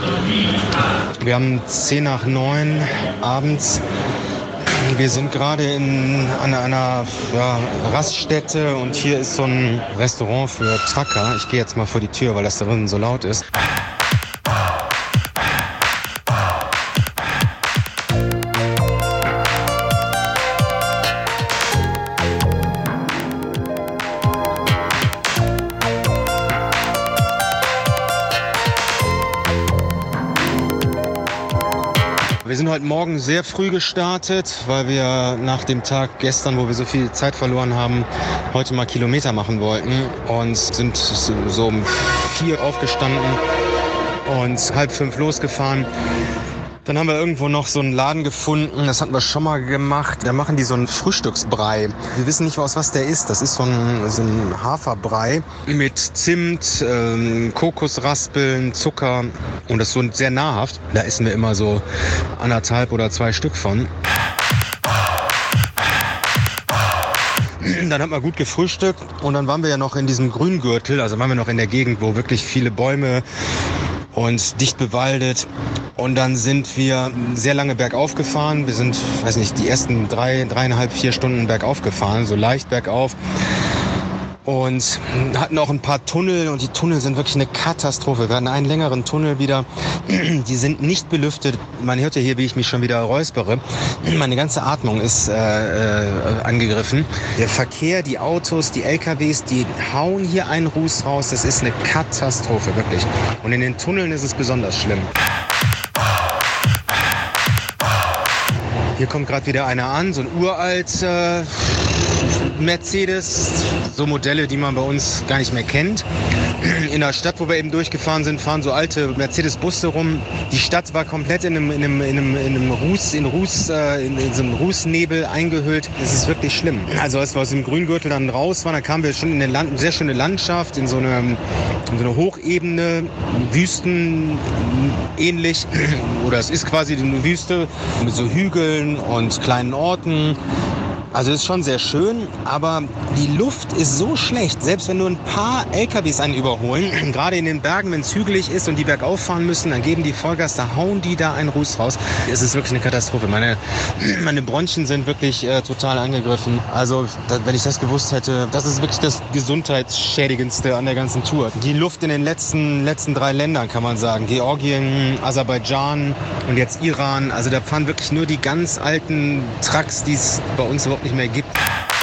Wir haben 8:50 abends. Wir sind gerade an einer Raststätte und hier ist so ein Restaurant für Trucker. Ich gehe jetzt mal vor die Tür, weil das da drin so laut ist. Wir sind heute Morgen sehr früh gestartet, weil wir nach dem Tag gestern, wo wir so viel Zeit verloren haben, heute mal Kilometer machen wollten und sind so um 4 aufgestanden und 4:30 losgefahren. Dann haben wir irgendwo noch so einen Laden gefunden, das hatten wir schon mal gemacht. Da machen die so einen Frühstücksbrei. Wir wissen nicht, aus was der ist. Das ist so ein Haferbrei mit Zimt, Kokosraspeln, Zucker und das ist so sehr nahrhaft. Da essen wir immer so 1,5 oder 2 Stück von. Dann haben wir gut gefrühstückt und dann waren wir ja noch in diesem Grüngürtel, also waren wir noch in der Gegend, wo wirklich viele Bäume und dicht bewaldet. Und dann sind wir sehr lange bergauf gefahren. Wir sind, die ersten 3,5, 4 Stunden bergauf gefahren, so leicht bergauf. Und hatten auch ein paar Tunnel und die Tunnel sind wirklich eine Katastrophe. Wir hatten einen längeren Tunnel wieder, die sind nicht belüftet. Man hört ja hier, wie ich mich schon wieder räuspere. Meine ganze Atmung ist angegriffen. Der Verkehr, die Autos, die LKWs, die hauen hier einen Ruß raus. Das ist eine Katastrophe, wirklich. Und in den Tunneln ist es besonders schlimm. Hier kommt gerade wieder einer an, so ein uralt Mercedes, so Modelle, die man bei uns gar nicht mehr kennt. In der Stadt, wo wir eben durchgefahren sind, fahren so alte Mercedes-Busse rum. Die Stadt war komplett in so einem Rußnebel eingehüllt. Es ist wirklich schlimm. Also als wir aus dem Grüngürtel dann raus waren, da kamen wir schon in eine sehr schöne Landschaft, in so eine Hochebene, Wüsten ähnlich. Oder es ist quasi eine Wüste mit so Hügeln und kleinen Orten. Also es ist schon sehr schön, aber die Luft ist so schlecht, selbst wenn nur ein paar LKWs einen überholen, gerade in den Bergen, wenn es hügelig ist und die bergauf fahren müssen, dann geben die Vollgas, da hauen die da einen Ruß raus. Es ist wirklich eine Katastrophe. Meine Bronchien sind wirklich total angegriffen. Also wenn ich das gewusst hätte, das ist wirklich das Gesundheitsschädigendste an der ganzen Tour. Die Luft in den letzten 3 Ländern, kann man sagen. Georgien, Aserbaidschan und jetzt Iran. Also da fahren wirklich nur die ganz alten Trucks, die es bei uns überhaupt nicht mehr gibt.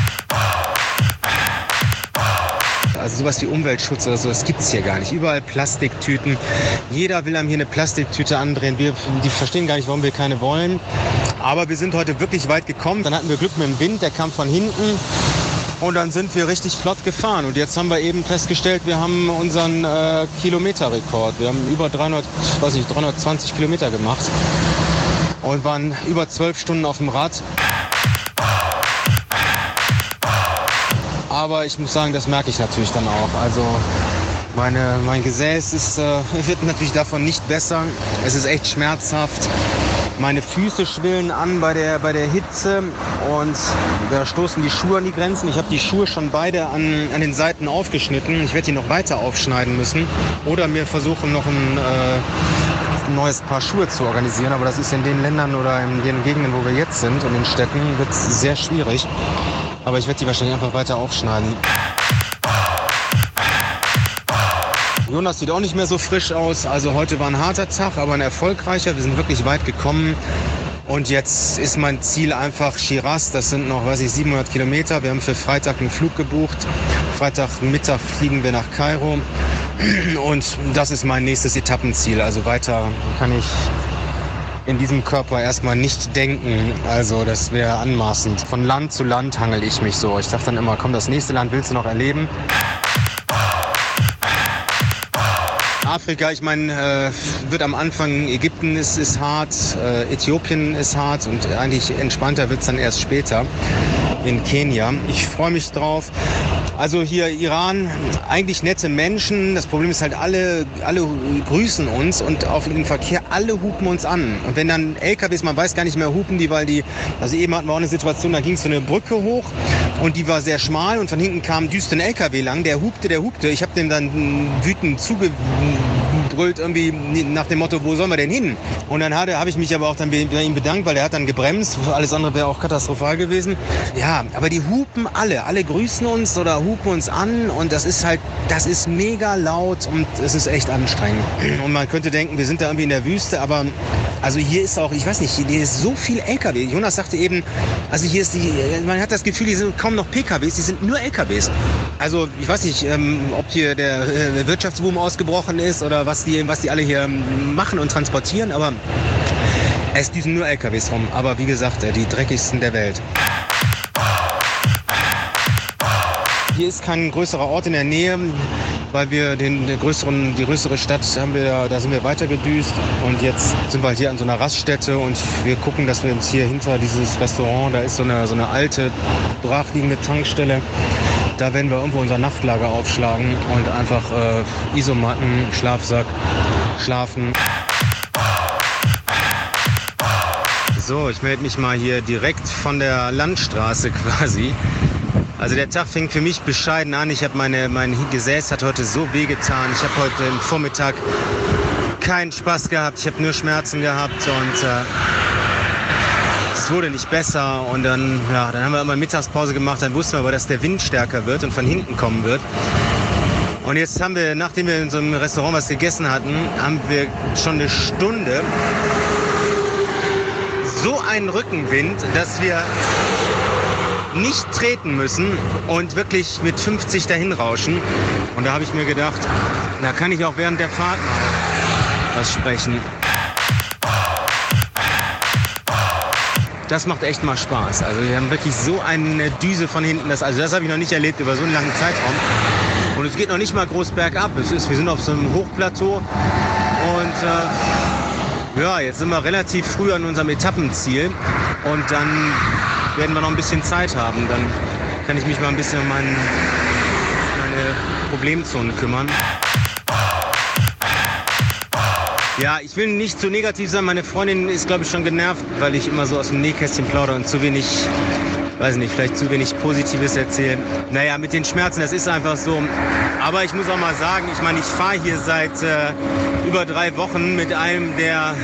Also sowas wie Umweltschutz oder so, das gibt's hier gar nicht. Überall Plastiktüten. Jeder will einem hier eine Plastiktüte andrehen. Die verstehen gar nicht, warum wir keine wollen. Aber wir sind heute wirklich weit gekommen. Dann hatten wir Glück mit dem Wind, der kam von hinten. Und dann sind wir richtig flott gefahren. Und jetzt haben wir eben festgestellt, wir haben unseren Kilometerrekord. Wir haben über 320 Kilometer gemacht. Und waren über 12 Stunden auf dem Rad. Aber ich muss sagen, das merke ich natürlich dann auch. Also mein Gesäß wird natürlich davon nicht besser. Es ist echt schmerzhaft. Meine Füße schwillen an bei der Hitze und da stoßen die Schuhe an die Grenzen. Ich habe die Schuhe schon beide an den Seiten aufgeschnitten. Ich werde die noch weiter aufschneiden müssen oder mir versuchen, noch ein neues Paar Schuhe zu organisieren. Aber das ist in den Ländern oder in den Gegenden, wo wir jetzt sind und in Städten, wird es sehr schwierig. Aber ich werde die wahrscheinlich einfach weiter aufschneiden. Jonas sieht auch nicht mehr so frisch aus. Also heute war ein harter Tag, aber ein erfolgreicher. Wir sind wirklich weit gekommen. Und jetzt ist mein Ziel einfach Shiraz. Das sind noch, 700 Kilometer. Wir haben für Freitag einen Flug gebucht. Freitagmittag fliegen wir nach Kairo. Und das ist mein nächstes Etappenziel. Also weiter kann ich in diesem Körper erstmal nicht denken. Also das wäre anmaßend. Von Land zu Land hangel ich mich so. Ich sage dann immer, komm, das nächste Land willst du noch erleben. Afrika, ich meine, wird am Anfang, Ägypten ist hart, Äthiopien ist hart und eigentlich entspannter wird es dann erst später in Kenia. Ich freue mich drauf. Also hier Iran, eigentlich nette Menschen. Das Problem ist halt, alle grüßen uns und auf dem Verkehr, alle hupen uns an. Und wenn dann LKWs, man weiß gar nicht mehr, hupen die, also eben hatten wir auch eine Situation, da ging es so eine Brücke hoch und die war sehr schmal und von hinten kam düster ein LKW lang, der hupte. Ich habe dem dann wütend brüllt irgendwie nach dem Motto, wo sollen wir denn hin? Und dann habe ich mich aber auch dann bei ihm bedankt, weil er hat dann gebremst. Alles andere wäre auch katastrophal gewesen. Ja, aber die hupen alle grüßen uns oder hupen uns an und das ist mega laut und es ist echt anstrengend. Und man könnte denken, wir sind da irgendwie in der Wüste, aber also hier ist auch, ich weiß nicht, hier ist so viel LKW. Jonas sagte eben, also hier ist man hat das Gefühl, hier sind kaum noch PKWs, die sind nur LKWs. Also ich weiß nicht, ob hier der Wirtschaftsboom ausgebrochen ist oder was die alle hier machen und transportieren, aber es düsen nur LKWs rum. Aber wie gesagt, die dreckigsten der Welt. Hier ist kein größerer Ort in der Nähe, weil wir die größere Stadt da sind wir weitergedüst und jetzt sind wir halt hier an so einer Raststätte und wir gucken, dass wir uns hier hinter dieses Restaurant, da ist so eine alte, brachliegende Tankstelle, da werden wir irgendwo unser Nachtlager aufschlagen und einfach Isomatten, Schlafsack, schlafen. So, ich melde mich mal hier direkt von der Landstraße quasi. Also der Tag fing für mich bescheiden an. Mein Gesäß hat heute so wehgetan. Ich habe heute im Vormittag keinen Spaß gehabt. Ich habe nur Schmerzen gehabt und es wurde nicht besser. Und dann haben wir immer Mittagspause gemacht. Dann wussten wir aber, dass der Wind stärker wird und von hinten kommen wird. Und jetzt haben wir, nachdem wir in so einem Restaurant was gegessen hatten, haben wir schon eine Stunde so einen Rückenwind, dass wir nicht treten müssen und wirklich mit 50 dahin rauschen. Und da habe ich mir gedacht, da kann ich auch während der Fahrt mal was sprechen. Das macht echt mal Spaß. Also wir haben wirklich so eine Düse von hinten. Das habe ich noch nicht erlebt über so einen langen Zeitraum. Und es geht noch nicht mal groß bergab. Wir sind auf so einem Hochplateau und jetzt sind wir relativ früh an unserem Etappenziel und dann werden wir noch ein bisschen Zeit haben. Dann kann ich mich mal ein bisschen um meine Problemzone kümmern. Ja, ich will nicht zu negativ sein. Meine Freundin ist, glaube ich, schon genervt, weil ich immer so aus dem Nähkästchen plaudere und vielleicht zu wenig Positives erzähle. Naja, mit den Schmerzen, das ist einfach so. Aber ich muss auch mal sagen, ich fahre hier seit über 3 Wochen mit einem der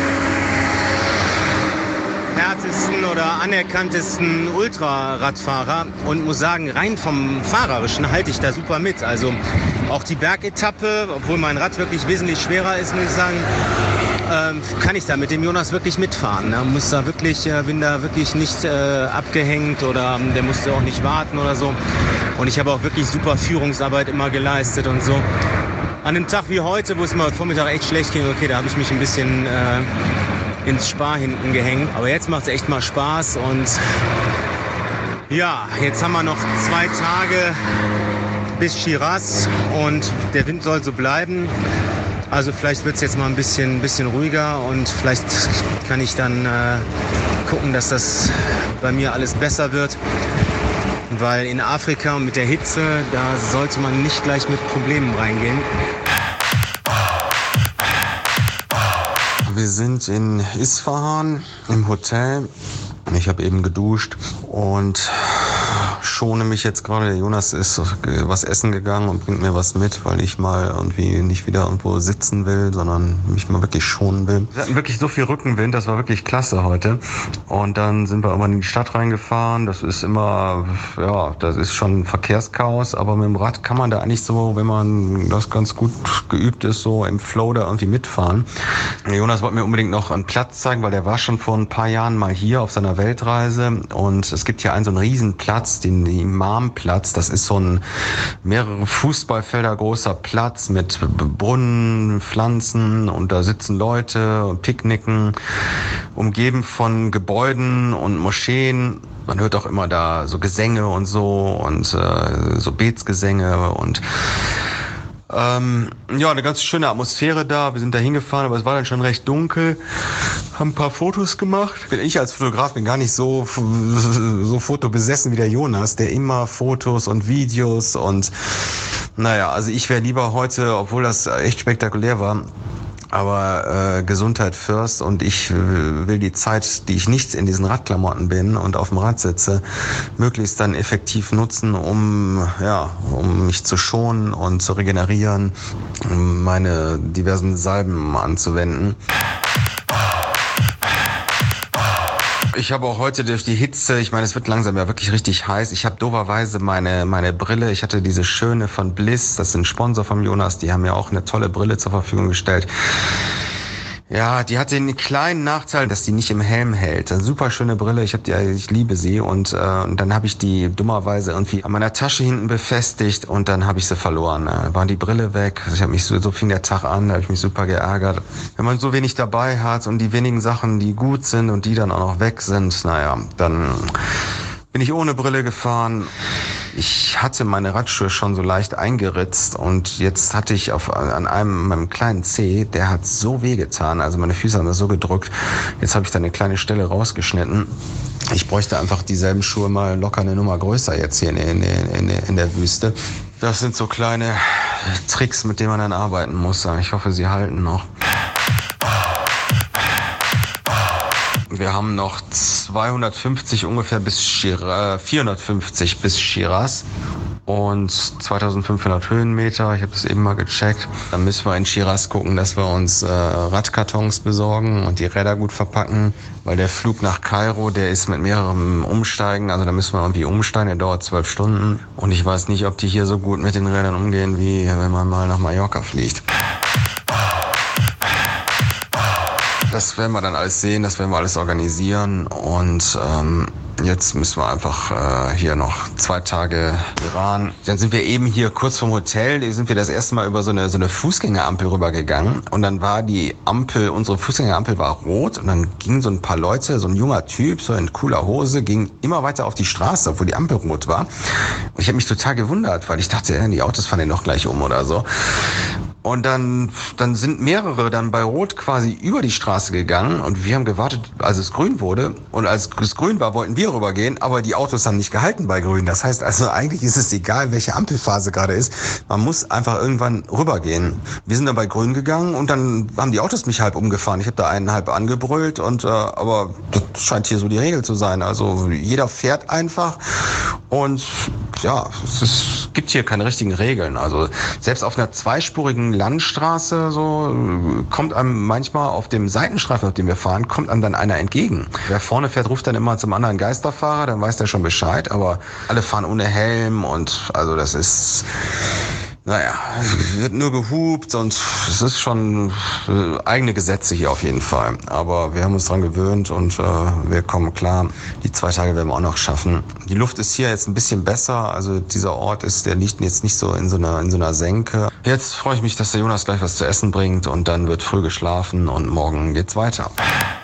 härtesten oder anerkanntesten Ultraradfahrer und muss sagen, rein vom Fahrerischen halte ich da super mit. Also auch die Bergetappe, obwohl mein Rad wirklich wesentlich schwerer ist, muss ich sagen, kann ich da mit dem Jonas wirklich mitfahren. Bin da wirklich nicht abgehängt oder der musste auch nicht warten oder so. Und ich habe auch wirklich super Führungsarbeit immer geleistet und so. An einem Tag wie heute, wo es mir heute Vormittag echt schlecht ging, okay, da habe ich mich ein bisschen ins Spar hinten gehängt. Aber jetzt macht es echt mal Spaß und ja, jetzt haben wir noch 2 Tage bis Shiraz und der Wind soll so bleiben. Also vielleicht wird es jetzt mal ein bisschen ruhiger und vielleicht kann ich dann gucken, dass das bei mir alles besser wird. Weil in Afrika und mit der Hitze, da sollte man nicht gleich mit Problemen reingehen. Wir sind in Isfahan im Hotel. Ich habe eben geduscht und schone mich jetzt gerade. Der Jonas ist was essen gegangen und bringt mir was mit, weil ich mal irgendwie nicht wieder irgendwo sitzen will, sondern mich mal wirklich schonen will. Wir hatten wirklich so viel Rückenwind, das war wirklich klasse heute. Und dann sind wir irgendwann in die Stadt reingefahren. Das ist das ist schon Verkehrschaos, aber mit dem Rad kann man da eigentlich so, wenn man das ganz gut geübt ist, so im Flow da irgendwie mitfahren. Der Jonas wollte mir unbedingt noch einen Platz zeigen, weil der war schon vor ein paar Jahren mal hier auf seiner Weltreise und es gibt hier so einen riesen Platz, den Imamplatz. Das ist so ein mehrere Fußballfelder großer Platz mit Brunnen, Pflanzen und da sitzen Leute und picknicken, umgeben von Gebäuden und Moscheen. Man hört auch immer da so Gesänge und so Betsgesänge und eine ganz schöne Atmosphäre da. Wir sind da hingefahren, aber es war dann schon recht dunkel. Haben ein paar Fotos gemacht. Ich als Fotograf bin gar nicht so fotobesessen wie der Jonas, der immer Fotos und Videos und also ich wäre lieber heute, obwohl das echt spektakulär war, Aber Gesundheit first, und ich will die Zeit, die ich nicht in diesen Radklamotten bin und auf dem Rad sitze, möglichst dann effektiv nutzen, um mich zu schonen und zu regenerieren, um meine diversen Salben anzuwenden. Ich habe auch heute durch die Hitze, ich meine, es wird langsam ja wirklich richtig heiß. Ich habe doverweise meine Brille, ich hatte diese schöne von Bliss, das ist ein Sponsor von Jonas, die haben mir auch eine tolle Brille zur Verfügung gestellt. Ja, die hat den kleinen Nachteil, dass die nicht im Helm hält. Eine super schöne Brille, ich liebe sie, und dann habe ich die dummerweise irgendwie an meiner Tasche hinten befestigt und dann habe ich sie verloren. War die Brille weg, ich habe mich so fing der Tag an, da habe ich mich super geärgert. Wenn man so wenig dabei hat und die wenigen Sachen, die gut sind und die dann auch noch weg sind, dann bin ich ohne Brille gefahren. Ich hatte meine Radschuhe schon so leicht eingeritzt und jetzt hatte ich an meinem kleinen Zeh, der hat so wehgetan, also meine Füße haben das so gedrückt. Jetzt habe ich da eine kleine Stelle rausgeschnitten. Ich bräuchte einfach dieselben Schuhe mal locker eine Nummer größer jetzt hier in der Wüste. Das sind so kleine Tricks, mit denen man dann arbeiten muss. Ich hoffe, sie halten noch. Wir haben noch 250 ungefähr bis 450 bis Shiraz und 2500 Höhenmeter. Ich habe das eben mal gecheckt. Dann müssen wir in Shiraz gucken, dass wir uns Radkartons besorgen und die Räder gut verpacken, weil der Flug nach Kairo, der ist mit mehreren Umsteigen. Also da müssen wir irgendwie umsteigen, der dauert 12 Stunden. Und ich weiß nicht, ob die hier so gut mit den Rädern umgehen, wie wenn man mal nach Mallorca fliegt. Das werden wir dann alles sehen, das werden wir alles organisieren, und jetzt müssen wir einfach hier noch 2 Tage Iran. Dann sind wir eben hier kurz vom Hotel, sind wir das erste Mal über so eine Fußgängerampel rübergegangen, und dann war die Ampel, unsere Fußgängerampel war rot, und dann gingen so ein paar Leute, so ein junger Typ, so in cooler Hose, ging immer weiter auf die Straße, obwohl die Ampel rot war. Und ich habe mich total gewundert, weil ich dachte, die Autos fahren ja noch gleich um oder so. Und dann sind mehrere dann bei Rot quasi über die Straße gegangen, und wir haben gewartet, als es grün wurde. Und als es grün war, wollten wir rübergehen, aber die Autos haben nicht gehalten bei grün. Das heißt also, eigentlich ist es egal, welche Ampelphase gerade ist. Man muss einfach irgendwann rübergehen. Wir sind dann bei grün gegangen, und dann haben die Autos mich halb umgefahren. Ich habe da einen halb angebrüllt, aber das scheint hier so die Regel zu sein. Also jeder fährt einfach, und ja, es gibt hier keine richtigen Regeln. Also selbst auf einer zweispurigen Landstraße so kommt einem manchmal auf dem Seitenstreifen, auf dem wir fahren, kommt einem dann einer entgegen. Wer vorne fährt, ruft dann immer zum anderen Geisterfahrer, dann weiß der schon Bescheid, aber alle fahren ohne Helm, und also das ist, wird nur gehupt, und es ist schon eigene Gesetze hier auf jeden Fall. Aber wir haben uns dran gewöhnt, und wir kommen klar. Die 2 Tage werden wir auch noch schaffen. Die Luft ist hier jetzt ein bisschen besser. Also dieser Ort der liegt jetzt nicht so in so einer Senke. Jetzt freue ich mich, dass der Jonas gleich was zu essen bringt, und dann wird früh geschlafen und morgen geht's weiter.